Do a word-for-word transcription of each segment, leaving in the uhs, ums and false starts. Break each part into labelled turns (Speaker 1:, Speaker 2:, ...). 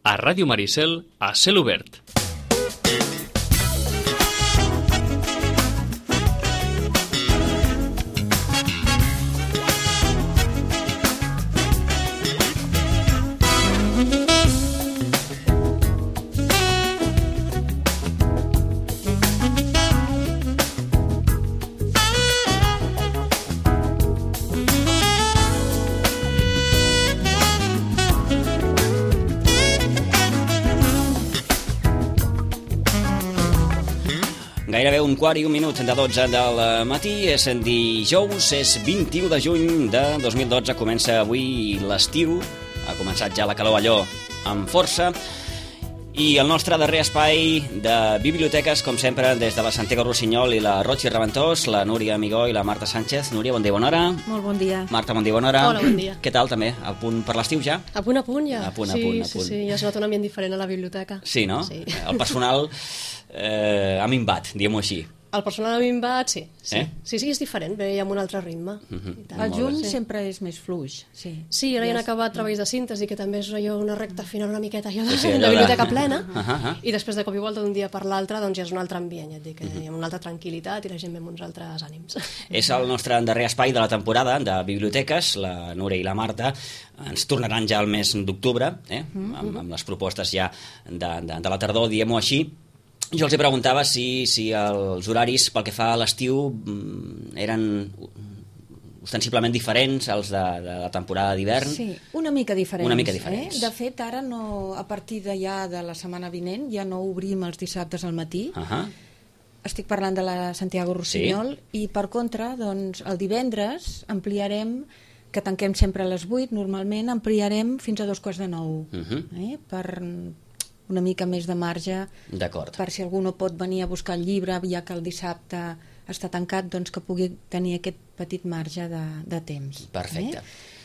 Speaker 1: A Ràdio Maricel, a cel obert.
Speaker 2: Gairebé un quart i un minut de dotze del matí, és dijous, és vint-i-u de juny de dos mil dotze, comença avui l'estiu, ha començat ja la calor allò amb força, i el nostre darrer espai de biblioteques, com sempre, des de la Santiago Rossinyol i la Rochi Reventós, la Núria Amigó i la Marta Sánchez. Núria, bon dia, bona hora.
Speaker 3: Molt bon dia.
Speaker 2: Marta, bon dia, bona hora.
Speaker 4: Hola, bon dia.
Speaker 2: Què tal, també? A punt per l'estiu ja?
Speaker 4: A punt a punt, ja.
Speaker 2: A punt, a
Speaker 4: sí,
Speaker 2: punt, a
Speaker 4: sí,
Speaker 2: punt.
Speaker 4: sí, ja es nota un ambient diferent a la biblioteca.
Speaker 2: Sí, no?
Speaker 4: Sí.
Speaker 2: El personal eh, ha minvat, diguem-ho així.
Speaker 4: El personal a minvat, sí. Sí,
Speaker 2: Eh?
Speaker 4: sí, sí, és diferent, ve amb un altre ritme.
Speaker 2: Mhm.
Speaker 4: I tant.
Speaker 3: El
Speaker 2: Molt
Speaker 3: juny
Speaker 2: bé.
Speaker 3: sempre és més fluix, sí.
Speaker 4: Sí, ara ja han acabat treballs de síntesi, que també és allò una recta final una miqueta allò de,
Speaker 2: Sí, sí, allò
Speaker 4: de
Speaker 2: de-
Speaker 4: biblioteca plena,
Speaker 2: Uh -huh, uh -huh.
Speaker 4: i després de cop i volta d'un dia per l'altre doncs ja és un altre ambient, ja et dic, hi ha una altra tranquil·litat i la gent ve amb uns altres ànims.
Speaker 2: És el nostre darrer espai de la temporada de biblioteques. La Núria i la Marta ens tornaran ja al mes d'octubre, eh? amb, amb les propostes ja de, de, de la tardor, diguem-ho així. Jo els preguntava si, si els horaris pel que fa a l'estiu mm, eren ostensiblement diferents als de, de la temporada d'hivern.
Speaker 3: Sí, una mica diferents.
Speaker 2: Una mica diferents.
Speaker 3: Eh? De fet, ara no, a partir de ja de la setmana vinent ja no obrim els dissabtes al matí.
Speaker 2: Uh -huh.
Speaker 3: Estic parlant de la Santiago Rossinyol, sí. I per contra, doncs, el divendres ampliarem, que tanquem sempre a les vuit, normalment ampliarem fins a dos quarts de nou,
Speaker 2: Uh -huh.
Speaker 3: eh? Per una mica més de marge,
Speaker 2: D'acord.
Speaker 3: per si algú no pot venir a buscar el llibre, ja que el dissabte està tancat, doncs que pugui tenir aquest petit marge de, de temps.
Speaker 2: Perfecte.
Speaker 3: Eh?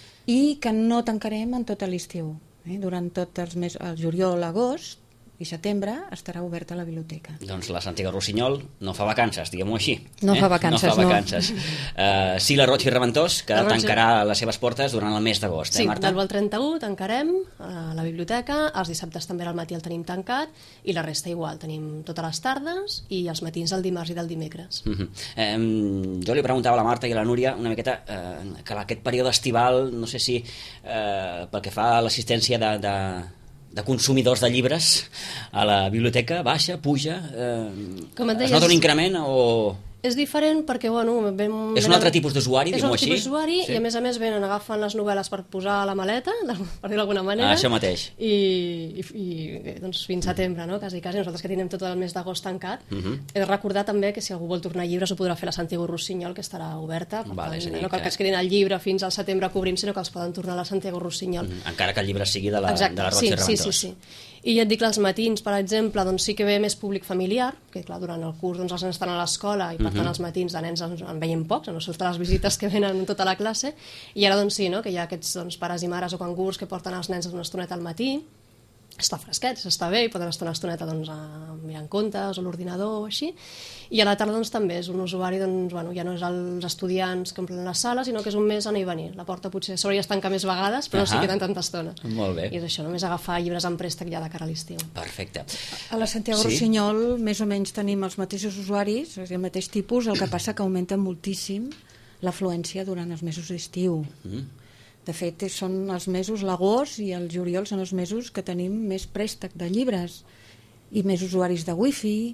Speaker 3: I que no tancarem en tot l'estiu. Eh? Durant tot els mesos, el juliol, agost i setembre estarà oberta la biblioteca.
Speaker 2: Doncs la Santiago Rossinyol no fa vacances, diguem-ho així.
Speaker 3: No fa vacances,
Speaker 2: no. Fa
Speaker 3: no.
Speaker 2: vacances. Uh, sí, la Rochi Reventós, que
Speaker 4: La Rochi-
Speaker 2: tancarà les seves portes durant el mes d'agost,
Speaker 4: Sí,
Speaker 2: eh, Marta?
Speaker 4: del trenta-u tancarem a la biblioteca, els dissabtes també al matí el tenim tancat i la resta igual, tenim totes les tardes i els matins del dimarts i del dimecres.
Speaker 2: Uh -huh. eh, jo li preguntava a la Marta i a la Núria una miqueta eh, que aquest període estival, no sé si eh, pel que fa a l'assistència de, de, de consumidors de llibres a la biblioteca, baixa, puja, eh,
Speaker 4: Com et
Speaker 2: es
Speaker 4: deies,
Speaker 2: nota un increment o...
Speaker 4: És diferent perquè, bueno... Vam,
Speaker 2: És un altre tipus d'usuari,
Speaker 4: És
Speaker 2: diguem-ho
Speaker 4: un altre tipus
Speaker 2: així?
Speaker 4: d'usuari
Speaker 2: Sí.
Speaker 4: i, a més a més, venen, agafen les novel·les per posar a la maleta, per dir d'alguna manera.
Speaker 2: Ah, això mateix.
Speaker 4: I, i, i doncs, fins setembre, no? Quasi, quasi. Nosaltres que tenim tot el mes d'agost tancat.
Speaker 2: Uh -huh.
Speaker 4: He de recordar també que si algú vol tornar llibres ho podrà fer la Santiago Rossinyol, que estarà oberta. Per
Speaker 2: Vale, és a
Speaker 4: tant,
Speaker 2: dir
Speaker 4: no cal
Speaker 2: que-
Speaker 4: que es quedin al llibre fins al setembre que obrim, sinó que els poden tornar a la Santiago Rossinyol.
Speaker 2: Uh -huh. Encara que el llibre sigui de la,
Speaker 4: Exacte,
Speaker 2: de la Rochi
Speaker 4: sí,
Speaker 2: Reventós.
Speaker 4: sí, sí, sí. I ja et dic que als matins, per exemple, doncs sí que ve més públic familiar, que clar, durant el curs doncs, els nens estan a l'escola i per tant els matins de nens en, en veiem pocs, no són totes les visites que venen tota la classe, i ara doncs sí, no? Que hi ha aquests doncs, pares i mares o cangurs que porten els nens una estoneta al matí, està fresquet, està bé, i poden estar una estoneta doncs, a, mirant contes o l'ordinador o així, i a la tarda doncs, també és un usuari, doncs, bueno, ja no és els estudiants que omplen les sales, sinó que és un més anar i venir. La porta potser s'hauria de tancar més vegades, però no s'hi
Speaker 2: Ahà.
Speaker 4: queden tanta estona.
Speaker 2: Molt bé.
Speaker 4: I és això, només agafar llibres en préstec ja de cara a l'estiu.
Speaker 2: Perfecte.
Speaker 3: A la Santiago
Speaker 2: Sí.
Speaker 3: Rossinyol més o menys tenim els mateixos usuaris, és el mateix tipus, el que passa que augmenta moltíssim l'afluència durant els mesos d'estiu.
Speaker 2: Mm.
Speaker 3: De fet, són els mesos, l'agost i el juliol són els mesos que tenim més préstec de llibres i més usuaris de wifi.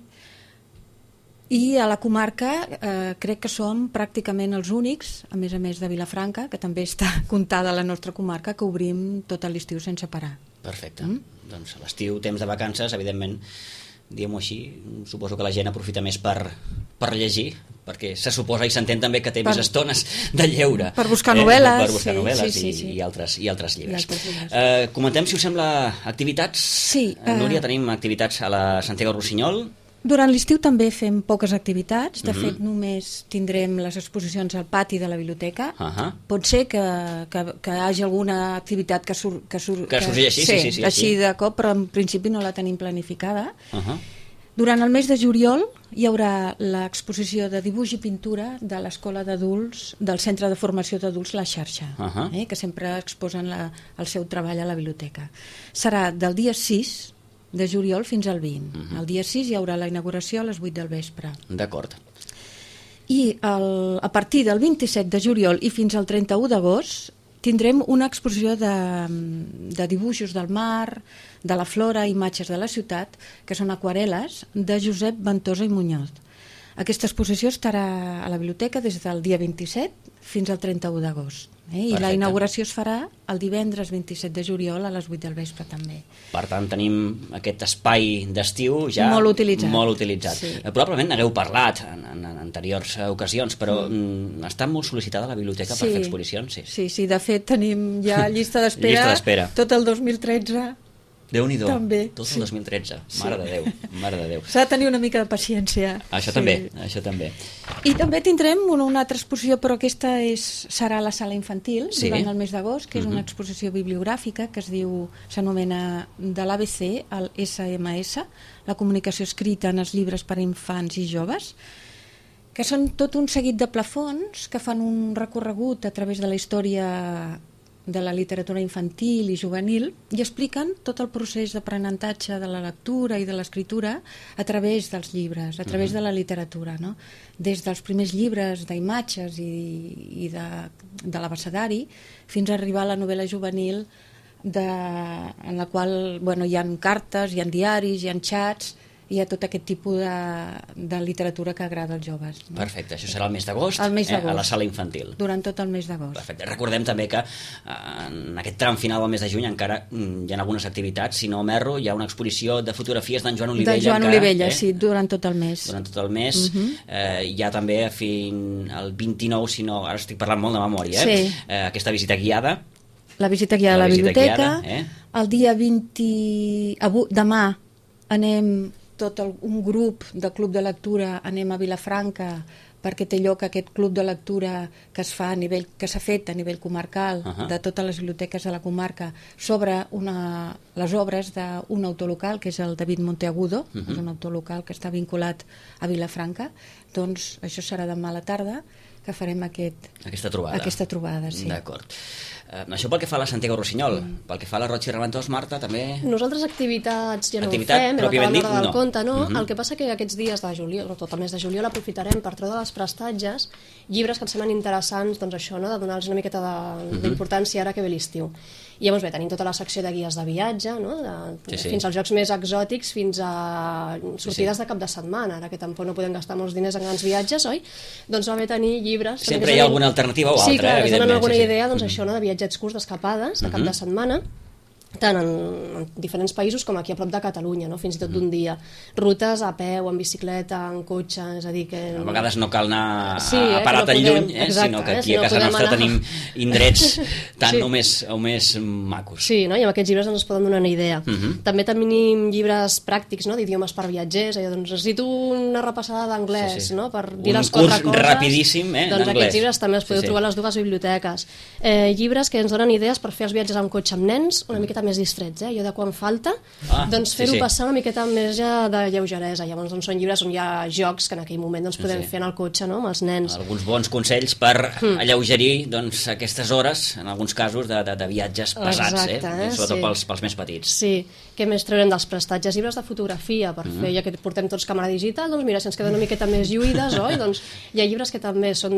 Speaker 3: I a la comarca eh, crec que som pràcticament els únics, a més a més de Vilafranca, que també està comptada a la nostra comarca, que obrim tot l'estiu sense parar.
Speaker 2: Perfecte. Mm? Doncs a l'estiu, temps de vacances, evidentment, diguem-ho així, suposo que la gent aprofita més per, per llegir, perquè se suposa i s'entén també que té
Speaker 3: Per-
Speaker 2: més estones de lleure.
Speaker 3: Per buscar novel·les,
Speaker 2: Per buscar
Speaker 3: sí,
Speaker 2: novel·les
Speaker 3: sí, sí,
Speaker 2: i,
Speaker 3: sí.
Speaker 2: i, altres, i altres llibres.
Speaker 3: I altres llibres.
Speaker 2: Eh, comentem, si us sembla, activitats.
Speaker 3: Sí,
Speaker 2: Eh, Núria,
Speaker 3: eh,
Speaker 2: tenim activitats a la Santiago Rossinyol.
Speaker 3: Durant l'estiu també fem poques activitats, de
Speaker 2: Mhm.
Speaker 3: fet només tindrem les exposicions al pati de la biblioteca.
Speaker 2: Ahà.
Speaker 3: Pot ser que, que, que hi hagi alguna activitat que, sur, que, sur,
Speaker 2: Que sorgeixi, sí, sí, sí,
Speaker 3: així
Speaker 2: sí.
Speaker 3: de cop, però en principi no la tenim planificada.
Speaker 2: Uh -huh.
Speaker 3: Durant el mes de juliol hi haurà l'exposició de dibuix i pintura de l'Escola d'Adults, del Centre de Formació d'Adults La Xarxa, uh -huh. eh, que sempre exposen la, el seu treball a la biblioteca. Serà del dia sis de juliol fins al vint. Uh -huh. El dia sis hi haurà la inauguració a les vuit del vespre.
Speaker 2: D'acord.
Speaker 3: I el, a partir del vint-i-set de juliol i fins al trenta-u d'agost tindrem una exposició de, de dibuixos del mar, de la flora, imatges de la ciutat, que són aquarel·les, de Josep Ventosa i Muñoz. Aquesta exposició estarà a la biblioteca des del dia vint-i-set fins al trenta-u d'agost. Eh? I la inauguració es farà el divendres vint-i-set de juliol a les vuit del vespre també.
Speaker 2: Per tant, tenim aquest espai d'estiu ja
Speaker 3: molt utilitzat.
Speaker 2: Molt utilitzat.
Speaker 3: Sí.
Speaker 2: Probablement n'hagueu parlat en, en, en anteriors ocasions, però mm. està molt sol·licitada la biblioteca
Speaker 3: sí.
Speaker 2: per fer exposicions. Sí.
Speaker 3: sí, sí, de fet tenim ja llista d'espera
Speaker 2: llista d'espera.
Speaker 3: Tot el dos mil tretze.
Speaker 2: Déu-n'hi-do,
Speaker 3: també,
Speaker 2: tot el
Speaker 3: sí.
Speaker 2: dos mil tretze, mare sí. de Déu, mare de Déu.
Speaker 3: S'ha de tenir una mica de paciència.
Speaker 2: Això
Speaker 3: sí.
Speaker 2: també, això també.
Speaker 3: I també tindrem una, una altra exposició, però aquesta és, serà a la sala infantil
Speaker 2: sí.
Speaker 3: durant el mes d'agost, que és uh-huh. una exposició bibliogràfica que es diu, s'anomena de l'A B C al S M S, la comunicació escrita en els llibres per a infants i joves, que són tot un seguit de plafons que fan un recorregut a través de la història de la literatura infantil i juvenil i expliquen tot el procés d'aprenentatge de la lectura i de l'escriptura a través dels llibres, a través uh-huh. de la literatura, no? Des dels primers llibres d'imatges i, i de, de l'abecedari fins a arribar a la novel·la juvenil de, en la qual bueno, hi ha cartes, hi ha diaris, hi ha xats, hi ha tot aquest tipus de, de literatura que agrada als joves. No?
Speaker 2: Perfecte, això serà el mes d'agost eh, a la sala infantil.
Speaker 3: Durant tot el mes d'agost.
Speaker 2: Perfecte. Recordem també que eh, en aquest tram final del mes de juny encara hi ha algunes activitats, si no m'erro, hi ha una exposició de fotografies d'en Joan Olivella.
Speaker 3: De Joan
Speaker 2: encara,
Speaker 3: Olivella,
Speaker 2: eh?
Speaker 3: sí, durant tot el mes.
Speaker 2: Durant tot el mes. Uh-huh. eh, hi ha també fins al vint-i-nou, si no, ara estic parlant molt de memòria, eh?
Speaker 3: Sí.
Speaker 2: Eh, aquesta visita guiada.
Speaker 3: La visita guiada
Speaker 2: la
Speaker 3: a la biblioteca.
Speaker 2: Guiada, eh?
Speaker 3: El dia vint... Avui, demà anem tot el, un grup de club de lectura, anem a Vilafranca perquè té lloc aquest club de lectura que es fa a nivell, que s'ha fet a nivell comarcal uh-huh. de totes les biblioteques de la comarca sobre una, les obres d'un autor local que és el David Monteagudo, uh-huh. és un autor local que està vinculat a Vilafranca. Doncs això serà demà a la tarda que farem aquest,
Speaker 2: aquesta trobada.
Speaker 3: Aquesta trobada sí.
Speaker 2: D'acord. Eh, això pel que fa a la Santiago Rossinyol, mm. pel que fa a la Roig i Reventós, Marta, també...
Speaker 4: Nosaltres activitats ja no
Speaker 2: Activitat,
Speaker 4: ho fem, hem acabat l'hora del
Speaker 2: no.
Speaker 4: conte, no?
Speaker 2: Mm-hmm.
Speaker 4: El que passa que aquests dies de juliol, tot el mes de juliol, aprofitarem per treure de les prestatges llibres que ens semblen interessants, doncs això, no? De donar-los una miqueta d'importància mm-hmm. ara que ve l'estiu. I llavors bé, tenim tota la secció de guies de viatge, no? de, sí, sí. fins als jocs més exòtics, fins a sortides sí, sí. de cap de setmana, ara que tampoc no podem gastar molts diners en grans viatges, oi? Doncs va bé tenir llibres...
Speaker 2: Sempre hi ha alguna alternativa o altra,
Speaker 4: sí, clar,
Speaker 2: eh,
Speaker 4: evidentment. Sí, donen alguna
Speaker 2: sí, sí.
Speaker 4: idea, doncs mm-hmm. això, no? De viatgets curts, d'escapades, de cap mm-hmm. de setmana, tant en, en diferents països com aquí a prop de Catalunya, no? Fins i tot d'un dia. Rutes a peu, en bicicleta, en cotxe, és a dir que...
Speaker 2: A vegades no cal anar
Speaker 4: sí, eh,
Speaker 2: a parar tan
Speaker 4: podem,
Speaker 2: lluny, eh,
Speaker 4: exacte,
Speaker 2: sinó que aquí
Speaker 4: eh, si
Speaker 2: a casa
Speaker 4: no
Speaker 2: nostra
Speaker 4: anar...
Speaker 2: tenim indrets tan
Speaker 4: sí.
Speaker 2: o, més, o més macos.
Speaker 4: Sí, no? I amb aquests llibres ens poden donar una idea.
Speaker 2: Uh-huh.
Speaker 4: També tenim llibres pràctics, no? D'idiomes per viatgers, allò, doncs necessito una repassada d'anglès,
Speaker 2: sí, sí.
Speaker 4: no? Per dir
Speaker 2: un
Speaker 4: les quatre coses.
Speaker 2: Un curs rapidíssim, eh,
Speaker 4: doncs
Speaker 2: d'anglès.
Speaker 4: Aquests llibres també els podeu sí, trobar a les dues biblioteques. Eh, llibres que ens donen idees per fer els viatges amb cotxe amb nens una miqueta més distrets, eh? De quan falta, ah, doncs fer-ho sí, sí. passar una miqueta més ja de lleugeresa. Llavors doncs, són llibres on hi ha jocs que en aquell moment doncs, podem sí. fer en el cotxe, no? Amb els nens.
Speaker 2: Alguns bons consells per mm. alleugerir doncs, aquestes hores, en alguns casos, de, de, de viatges pesats,
Speaker 4: exacte,
Speaker 2: eh?
Speaker 4: eh?
Speaker 2: sobretot
Speaker 4: sí.
Speaker 2: pels, pels més petits.
Speaker 4: Sí, què més traurem dels prestatges? Llibres de fotografia, per mm. fer, ja que portem tots càmera digital, doncs mira, si ens queden una miqueta més lluïdes, oi? Doncs hi ha llibres que també són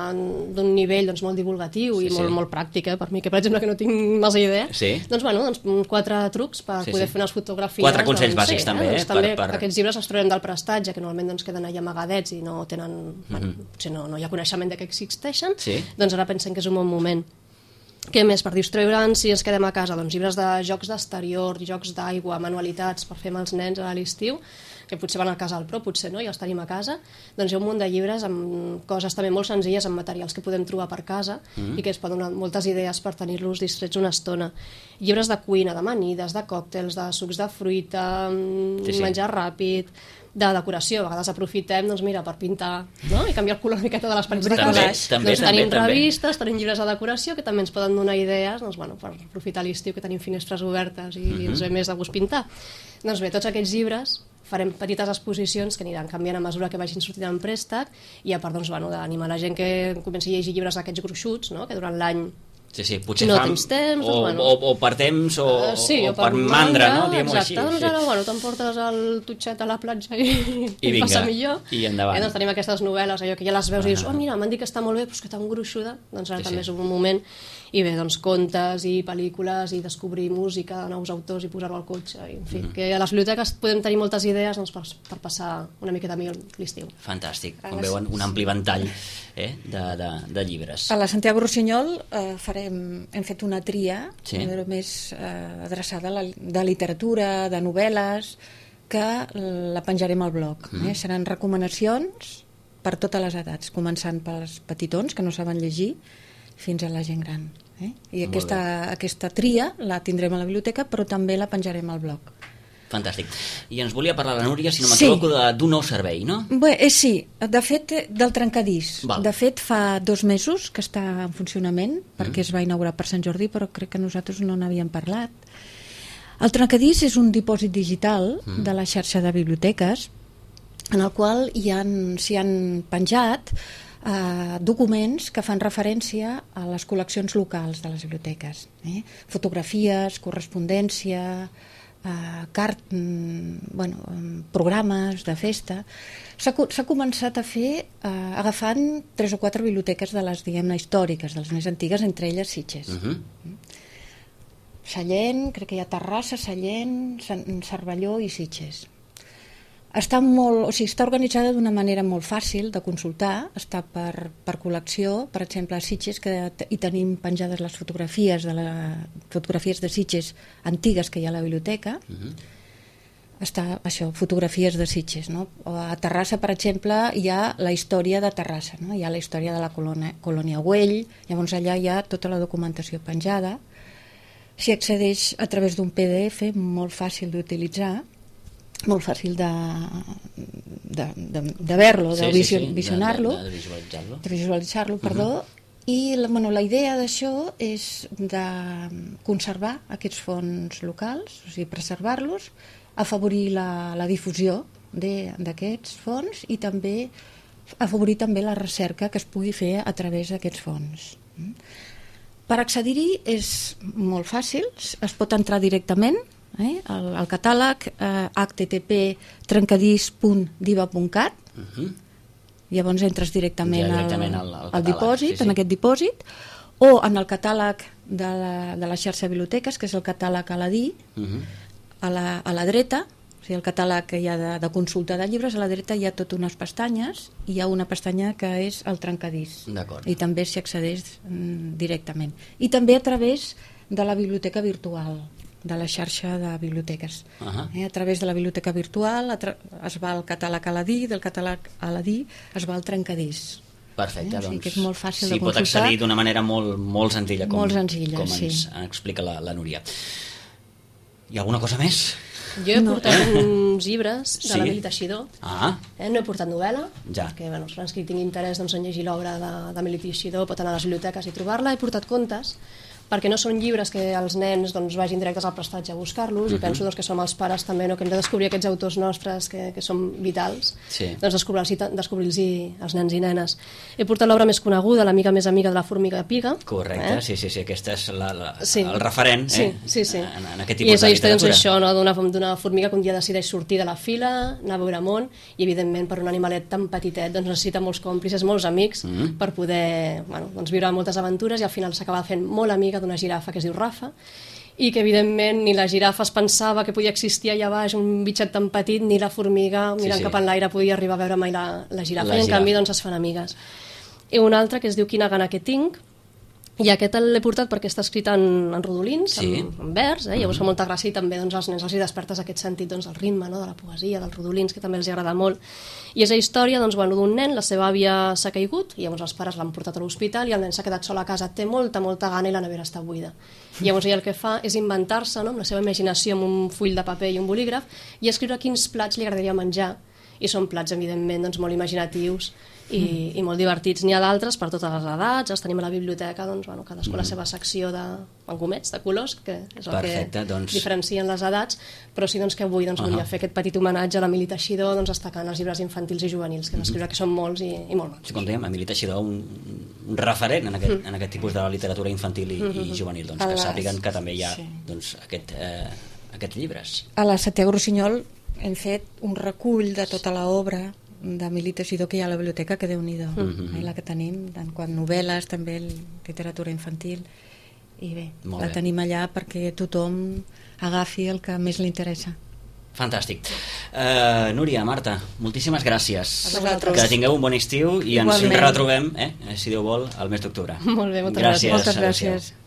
Speaker 4: d'un nivell doncs, molt divulgatiu sí, i molt, sí. molt pràctic, eh? Per mi, que per exemple que no tinc massa idea, sí. doncs bueno, doncs, quatre trucs per sí, poder sí. fer unes fotografies.
Speaker 2: Quatre consells
Speaker 4: doncs,
Speaker 2: bàsics
Speaker 4: sí,
Speaker 2: també,
Speaker 4: eh?
Speaker 2: eh?
Speaker 4: Doncs, també
Speaker 2: per, per...
Speaker 4: aquests llibres els trobem del prestatge, que normalment doncs, queden allà amagadets i no tenen, mm-hmm. bueno, potser no, no hi ha coneixement de que existeixen, sí. doncs ara pensem que és un bon moment. Què més? Per distreure'ns, si ens quedem a casa, doncs llibres de jocs d'exterior, jocs d'aigua, manualitats per fer amb els nens a l'estiu, que potser van al casal, però potser no, i els tenim a casa, doncs hi ha un munt de llibres amb coses també molt senzilles, amb materials que podem trobar per casa mm. i que es poden donar moltes idees per tenir-los distrets una estona. Llibres de cuina, d'amanides, de còctels, de sucs de fruita, sí, sí. menjar ràpid, de decoració. A vegades aprofitem, doncs mira, per pintar, no? I canviar el color una miqueta de les parets de
Speaker 2: També,
Speaker 4: casa.
Speaker 2: també,
Speaker 4: doncs
Speaker 2: també,
Speaker 4: tenim
Speaker 2: també.
Speaker 4: revistes, tenim llibres de decoració que també ens poden donar idees, doncs, bueno, per aprofitar l'estiu que tenim finestres obertes i
Speaker 2: Mhm.
Speaker 4: ens ve més de gust pintar. Doncs bé, tots aquests llibres farem petites exposicions que aniran canviant a mesura que vagin sortint en préstec i a part doncs, bueno, d'animar la gent que comenci a llegir llibres d'aquests gruixuts, no? Que durant l'any
Speaker 2: Sí, sí, potser
Speaker 4: no
Speaker 2: fam,
Speaker 4: tens temps,
Speaker 2: o,
Speaker 4: doncs, bueno.
Speaker 2: o, o per temps o,
Speaker 4: Uh, sí,
Speaker 2: o,
Speaker 4: o
Speaker 2: per mandra, no? Diguem-ho
Speaker 4: exacte,
Speaker 2: així.
Speaker 4: doncs
Speaker 2: Sí.
Speaker 4: ara, bueno, t'emportes el tutxet a la platja i,
Speaker 2: I
Speaker 4: i
Speaker 2: vinga,
Speaker 4: passa millor.
Speaker 2: i endavant.
Speaker 4: Eh, doncs tenim aquestes novel·les, allò que ja les veus
Speaker 2: Ah.
Speaker 4: i dius, oh, mira, m'han dit que està molt bé, però és que tan gruixuda, doncs ara
Speaker 2: Sí,
Speaker 4: també
Speaker 2: sí.
Speaker 4: és un moment. I bé, doncs contes i pel·lícules i descobrir música de nous autors i posar-ho al cotxe. I, en fi,
Speaker 2: Mhm.
Speaker 4: que a les biblioteques podem tenir moltes idees doncs, per, per passar una miqueta millor l'estiu.
Speaker 2: Fantàstic,
Speaker 3: A
Speaker 2: com
Speaker 3: les-
Speaker 2: veuen, un ampli ventall eh, de, de, de llibres.
Speaker 3: A la Santiago Rossinyol eh, farem, hem fet una tria
Speaker 2: Sí.
Speaker 3: sí. més eh, adreçada a la, de literatura, de novel·les, que la penjarem al blog.
Speaker 2: Mm.
Speaker 3: Eh? Seran recomanacions per totes les edats, començant pels petitons, que no saben llegir, fins a la gent gran. Eh? I
Speaker 2: Molt
Speaker 3: aquesta, aquesta tria la tindrem a la biblioteca, però també la penjarem al blog.
Speaker 2: Fantàstic. I ens volia parlar la Núria, si no
Speaker 3: Sí.
Speaker 2: m'equivoco, de- d'un nou servei, no?
Speaker 3: Bé, eh, sí, de fet, eh, del trencadís.
Speaker 2: Val.
Speaker 3: De fet, fa dos mesos que està en funcionament, perquè
Speaker 2: Mm.
Speaker 3: es va inaugurar per Sant Jordi, però crec que nosaltres no n'havíem parlat. El trencadís és un dipòsit digital
Speaker 2: Mm.
Speaker 3: de la xarxa de biblioteques, en el qual hi han, s'hi han penjat eh, documents que fan referència a les col·leccions locals de les biblioteques. Eh? Fotografies, correspondència, eh, cart, mm, bueno, mm, programes de festa. S'ha co- s'ha començat a fer eh, agafant tres o quatre biblioteques de les, diguem-ne, històriques, de les més antigues, entre elles Sitges.
Speaker 2: Uh -huh.
Speaker 3: Sallent, crec que hi ha Terrassa, Sallent, Sant- Cervelló i Sitges. Està, molt, o sigui, està organitzada d'una manera molt fàcil de consultar, està per, per col·lecció, per exemple a Sitges, que t- hi tenim penjades les fotografies de, la, fotografies de Sitges antigues que hi ha a la biblioteca,
Speaker 2: Uh -huh.
Speaker 3: està això, fotografies de Sitges, no? O a Terrassa, per exemple, hi ha la història de Terrassa, no? Hi ha la història de la colònia, colònia Güell, llavors allà hi ha tota la documentació penjada. S'hi accedeix a través d'un P D F molt fàcil d'utilitzar, molt fàcil de, de, de, de ver-lo, de,
Speaker 2: Sí, sí, sí,
Speaker 3: visio- visionar-lo,
Speaker 2: de, de, de visualitzar-lo.
Speaker 3: de visualitzar-lo, perdó, uh -huh. i la, bueno, la idea d'això és de conservar aquests fons locals, o sigui, preservar-los, afavorir la, la difusió de- d'aquests fons i també afavorir també la recerca que es pugui fer a través d'aquests fons. Mm. Per accedir-hi és molt fàcil, es pot entrar directament eh, al, al catàleg eh, h t t p trencadís punt diva punt cat.
Speaker 2: Uh -huh.
Speaker 3: Llavors entres directament,
Speaker 2: Ja directament
Speaker 3: al,
Speaker 2: al- al
Speaker 3: al
Speaker 2: catàleg,
Speaker 3: dipòsit,
Speaker 2: sí, sí.
Speaker 3: en aquest dipòsit, o en el catàleg de la, de la xarxa de biblioteques, que és el catàleg Aladí,
Speaker 2: Uh -huh.
Speaker 3: a la, a la dreta, o sigui, el catàleg que hi ha de, de consulta de llibres, a la dreta hi ha tot unes pestanyes, i hi ha una pestanya que és el trencadís.
Speaker 2: D'acord.
Speaker 3: I també s'hi accedeix mm, directament. I també a través de la biblioteca virtual, de la xarxa de biblioteques.
Speaker 2: Uh -huh.
Speaker 3: eh, a través de la biblioteca virtual a tra es va al catàleg Aladí, del catàleg Aladí es va al trencadís.
Speaker 2: Perfecte,
Speaker 3: Eh, o sigui
Speaker 2: doncs
Speaker 3: que és molt fàcil
Speaker 2: s'hi
Speaker 3: de
Speaker 2: pot
Speaker 3: consultar.
Speaker 2: accedir d'una manera molt, molt senzilla, com,
Speaker 3: Molt senzilla,
Speaker 2: com
Speaker 3: sí.
Speaker 2: ens explica la, la Núria. Hi ha alguna cosa més?
Speaker 4: Jo he
Speaker 3: No.
Speaker 4: portat uns llibres de
Speaker 2: Sí?
Speaker 4: l'Emili Teixidor.
Speaker 2: Ah,
Speaker 4: Eh, no he portat novel·la,
Speaker 2: Ja.
Speaker 4: perquè bueno, els qui tingui interès doncs, en llegir l'obra de- d'Emili Teixidor pot anar a les biblioteques i trobar-la. He portat contes, perquè no són llibres que els nens doncs, vagin directes al prestatge a buscar-los,
Speaker 2: Mhm.
Speaker 4: i penso doncs, que som els pares també, no? Que hem de descobrir aquests autors nostres que, que són vitals,
Speaker 2: Sí.
Speaker 4: doncs descobrir-los descobrir als nens i nenes. He portat l'obra més coneguda, L'amiga més amiga de la formiga piga.
Speaker 2: correcte,
Speaker 4: eh?
Speaker 2: sí, sí, sí, aquesta és la, la,
Speaker 4: Sí.
Speaker 2: el referent
Speaker 4: Sí,
Speaker 2: eh?
Speaker 4: sí, sí.
Speaker 2: En, en aquest
Speaker 4: I
Speaker 2: tipus
Speaker 4: és la
Speaker 2: de
Speaker 4: història doncs,
Speaker 2: literatura.
Speaker 4: això, no? d'una d'una formiga que un dia decideix sortir de la fila, anar a veure món, i evidentment per un animalet tan petitet doncs, necessita molts còmplices, molts amics,
Speaker 2: Mm.
Speaker 4: per poder bueno, doncs, viure moltes aventures, i al final s'acaba fent molt amiga d'una girafa que es diu Rafa, i que evidentment ni la girafa es pensava que podia existir allà baix un bitxet tan petit, ni la formiga mirant
Speaker 2: sí.
Speaker 4: cap enlaire podia arribar a veure mai la, la girafa,
Speaker 2: La
Speaker 4: i en
Speaker 2: girafa.
Speaker 4: canvi doncs, es fan amigues. I un altre que es diu Quina gana que tinc, i aquest l'he portat perquè està escrit en, en rodolins,
Speaker 2: Sí.
Speaker 4: en, en vers, eh? Llavors fa molta gràcia, i també doncs, als nens els hi despertes aquest sentit doncs, del ritme, no? De la poesia, dels rodolins, que també els agrada molt. I és la història doncs, bueno, d'un nen, la seva àvia s'ha caigut, i llavors els pares l'han portat a l'hospital, i el nen s'ha quedat sol a casa, té molta, molta gana, i la nevera està buida. I llavors ell el que fa és inventar-se, no? Amb la seva imaginació, amb un full de paper i un bolígraf, i escriure quins plats li agradaria menjar, i són plats, evidentment, doncs, molt imaginatius i, mm. i molt divertits. N'hi ha d'altres per totes les edats, els tenim a la biblioteca, doncs, bueno, cadascú mm. la seva secció de gomets, de colors, que és el
Speaker 2: Perfecte,
Speaker 4: que
Speaker 2: doncs...
Speaker 4: diferencien les edats, però sí doncs, que avui doncs, uh -huh. volia fer aquest petit homenatge a l'Emili Teixidor, doncs, destacant els llibres infantils i juvenils, que escriure, que són molts i, i molt bons.
Speaker 2: Sí, com dèiem, Emili Teixidor, un, un referent en aquest, mm. en aquest tipus de literatura infantil i, mm -hmm. i juvenil, doncs, que sàpiguen que també hi ha sí. doncs, aquest, eh, aquests llibres.
Speaker 3: A la Santiago Rossinyol hem fet un recull de tota l'obra d'Emili Teixidor que hi ha a la biblioteca, que Déu-n'hi-do, mm -hmm. eh, la que tenim, tant quan novel·les, també literatura infantil, i bé, Molt la bé. tenim allà perquè tothom agafi el que més li interessa.
Speaker 2: Fantàstic. Uh, Núria, Marta, moltíssimes gràcies.
Speaker 3: A vosaltres.
Speaker 2: Que tingueu un bon estiu i
Speaker 3: Igualment.
Speaker 2: ens retrobem, eh, si Déu vol, al mes d'octubre.
Speaker 4: Molt bé, moltes
Speaker 2: gràcies.
Speaker 4: gràcies.
Speaker 3: Moltes gràcies.